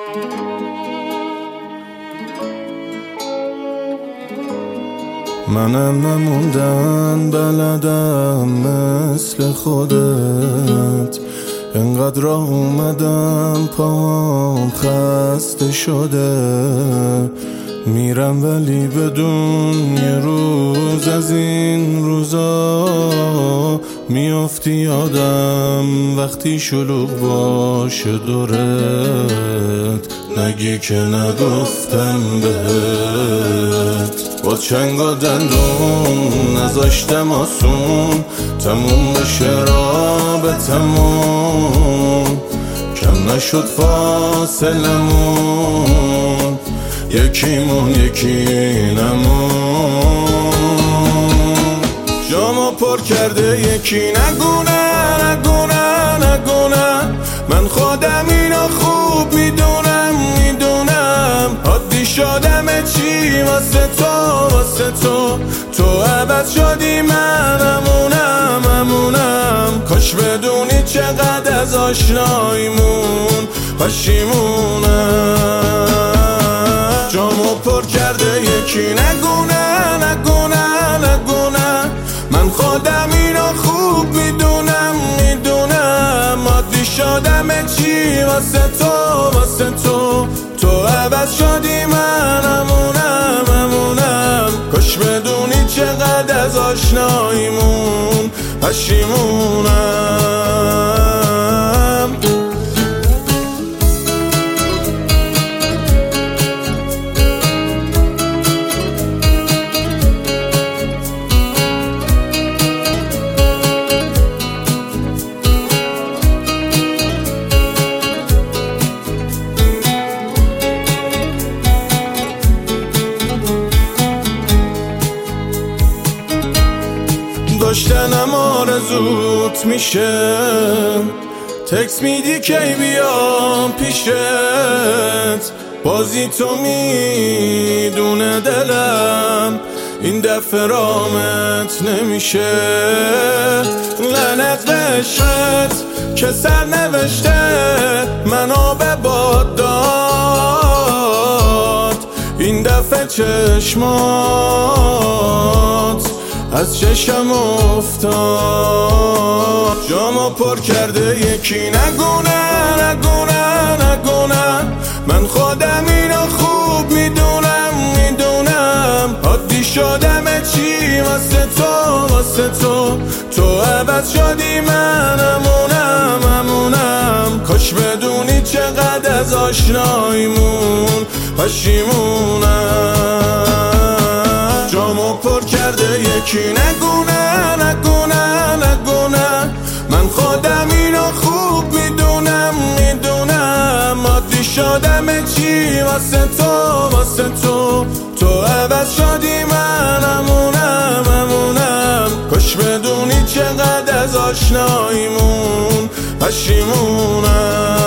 منم نموندن بلدم مثل خودت، انقدر راه اومدم پاهم خسته شده، میرم ولی بدون یه روز از این روزا میافتی یادم وقتی شلوغ باشه دورت، نگی که نگفتم بهت. با چنگ و دندون نذاشتم آسون تموم بشه رابطمون، کم نشد فاصلمون، یکیمون یکی نمون. جامو پر کرده یکی نگونه نگونه نگونه، من خودم اینو خوب میدونم عادی شدم چی واسه تو تو عوض شدی من امونم کاش بدونی چقدر از آشناییمون پشیمونم. جامو پر کرده یکی نگونه نگونه نگونه، من خودم اینو خوب میدونم عادی شدم چی واسه تو تو عوض شدی من امونم کاش بدونی چقدر از آشناییمون پشیمونم. داشتنم آرزوت میشه، تکس میدی کی بیام پیشت، بازی تو میدونه دلم این دفعه رامت نمیشه. لعنت به عشقت که سر نوشته منو به باد داد، این دفعه چشمات از چشم افتاد. جامو پر کرده یکی نگونه نگونه نگونه، من خودم اینو خوب میدونم عادی شدم چی واسه تو عوض شدی من امونم کاش بدونی چقدر از آشناییمون پشیمونم. جامو پر کرده یکی نگونه نگونه نگونه، من خودم اینو خوب میدونم عادی شدم چی واسه تو عوض شدی من امونم کاش بدونی چقدر از آشناییمون پشیمونم.